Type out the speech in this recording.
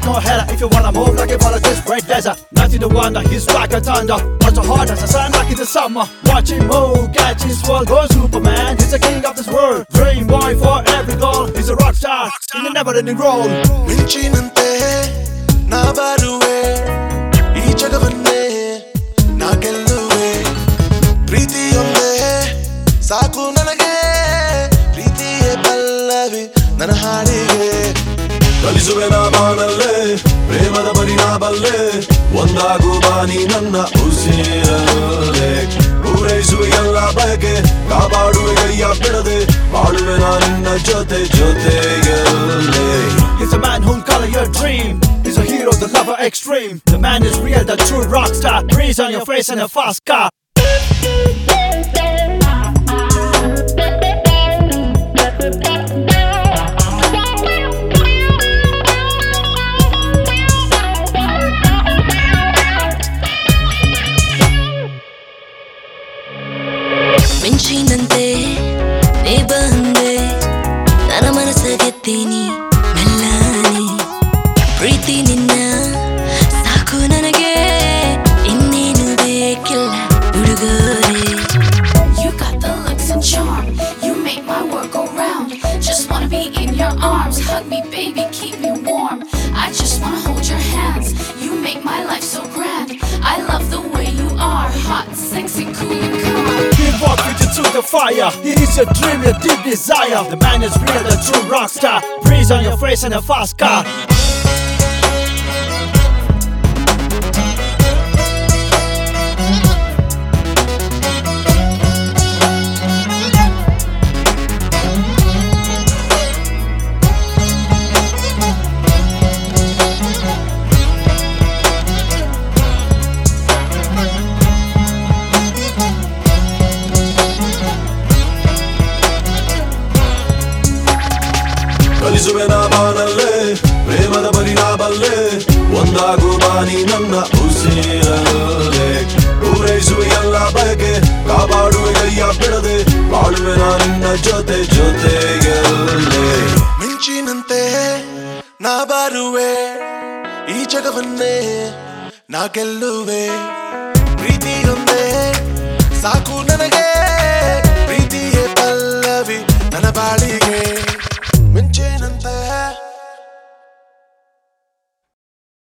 no header. If you wanna move like you follow this great desert, nothing to wonder, he's like a thunder. Not so hard as the sun like in the summer. Watch him move, catch his world, go Superman. He's the king of this world, dream boy for every girl. He's a rock star in a never-ending role. ಮಿಂಚಿನಂತೆ ನಾ ಬರುವೆ ಈ ಜಗವನ್ನೇ ನಾ ಗೆಲ್ಲುವೆ ಪ್ರೀತಿಯೊಂದೇ ಸಾಕು ನನಗೆ ಪ್ರೀತಿಯೇ ಪಲ್ಲವಿ ನನ್ನ ಹಾಡಿಗೆ ಕಲಿಸುವೆ ನಾ ಬಾನಲ್ಲೇ ಪ್ರೇಮದ ಬರಿ ನಾ ಬಲ್ಲೆ ಒಂದಾಗು ಬಾನಿ ನನ್ನ ಉಸಿರಲ್ಲೇ ಪೂರೈಸುವೆ ಎಲ್ಲ ಬಯಕೆ ಕಾಪಾಡುವೆ ಕೈಯ ಬಿಡದೆ ಬಾಳುವೆ ನಾ ನಿನ್ನ ಜೊತೆ ಜೊತೆಗೆಲ್ಲೇ. He's a man who'll color your dream. He's a hero, the lover extreme. The man is real, the true rock star. Breeze on your face and a fast car. ಮಿಂಚಿನಂತೆ ನೀ ಬಂದೆ ನನ್ನ ಮನಸ್ಸ ಗೆತ್ತೀನಿ ಮೆಲ್ಲನೆ ಪ್ರೀತಿ ನಿನ್ನ ಸಾಕು ನನಗೆ ಇನ್ನೇನು ಬೇಕಿಲ್ಲ ಹುಡುಗರೇ. You got the looks and charm, you make my world go round. Just wanna be in your arms, hug me baby, keep me warm. I just wanna hold your hands, you make my life so grand. I love the way you are, hot, sexy, cool and calm. He walked with you to the fire. He is your dream, your deep desire. The man is real, the true rock star. Breeze on your face and a fast car. ಕಲಿಸುವೆ ನಾ ಬಾನಲ್ಲೇ ಪ್ರೇಮದ ಬರಿ ನಾ ಬಲ್ಲೆ ಒಂದಾಗು ಬಾನಿ ನನ್ನ ಉಸಿರಲ್ಲೇ ಪೂರೈಸುವೆ ಎಲ್ಲ ಬಯಕೆ ಕಾಪಾಡುವೆ ಕೈಯ ಬಿಡದೆ ಬಾಳುವೆ ನಾ ನಿನ್ನ ಜೊತೆ ಜೊತೆಗೆಲ್ಲೇ. ಮಿಂಚಿನಂತೆ ನಾ ಬರುವೆ ಈ ಜಗವನ್ನೇ ನಾ ಗೆಲ್ಲುವೆ ಪ್ರೀತಿಯೊಂದೇ ಸಾಕು